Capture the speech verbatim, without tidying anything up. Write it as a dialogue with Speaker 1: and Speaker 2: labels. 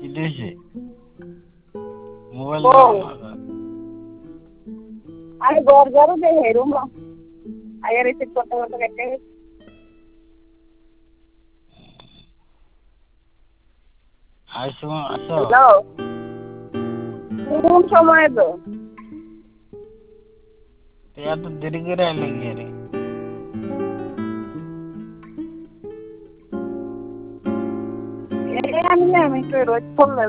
Speaker 1: দিয়েছে মোবাইল
Speaker 2: বল।
Speaker 1: দাও
Speaker 2: আরে ঘর ঝাড়ু দে রুম আগে রিসিভ করতে করতে কেটে
Speaker 1: আইসো আসো
Speaker 2: হ্যালো কোন সময় তো
Speaker 1: এত দেরি করে আইলে কি রে
Speaker 2: এই আমি আমি একটু রোজ ফোন